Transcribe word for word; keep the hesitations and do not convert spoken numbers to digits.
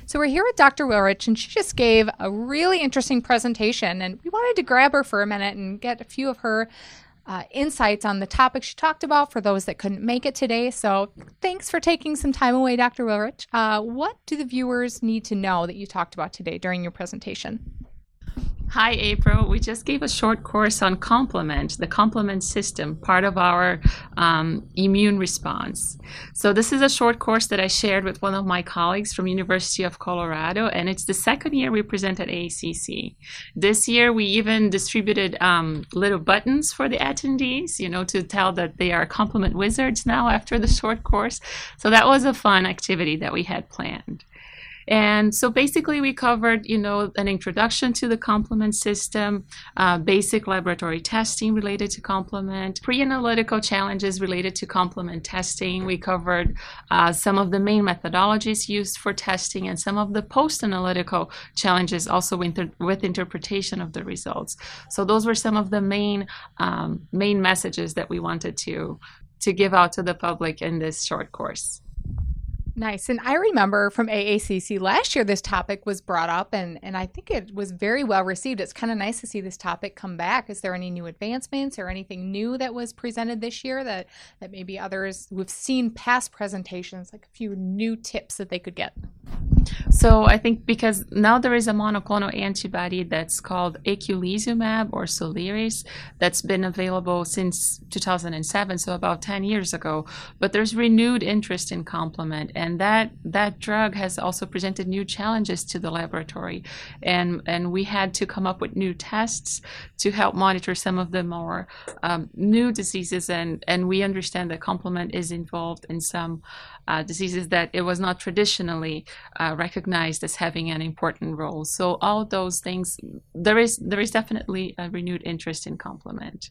So we're here with Doctor Wilrich, and she just gave a really interesting presentation, and we wanted to grab her for a minute and get a few of her uh, insights on the topic she talked about for those that couldn't make it today. So thanks for taking some time away, Doctor Wilrich. Uh, what do the viewers need to know that you talked about today during your presentation? Hi, April. We just gave a short course on complement, the complement system, part of our um, immune response. So this is a short course that I shared with one of my colleagues from University of Colorado, and it's the second year we present at A A C C. This year we even distributed um, little buttons for the attendees, you know, to tell that they are complement wizards now after the short course. So that was a fun activity that we had planned. And so basically we covered, you know, an introduction to the complement system, uh, basic laboratory testing related to complement, pre-analytical challenges related to complement testing. We covered uh, some of the main methodologies used for testing and some of the post-analytical challenges also with, with interpretation of the results. So those were some of the main, um, main messages that we wanted to, to give out to the public in this short course. Nice. And I remember from A A C C last year, this topic was brought up, and, and I think it was very well received. It's kind of nice to see this topic come back. Is there any new advancements or anything new that was presented this year that, that maybe others who've seen past presentations, like a few new tips that they could get? So I think because now there is a monoclonal antibody that's called eculizumab or Soliris that's been available since two thousand seven, so about ten years ago. But there's renewed interest in complement, and that that drug has also presented new challenges to the laboratory, and and we had to come up with new tests to help monitor some of the more um, new diseases, and and we understand that complement is involved in some uh, diseases that it was not traditionally uh, recognized as having an important role. So all those things, there is there is definitely a renewed interest in complement.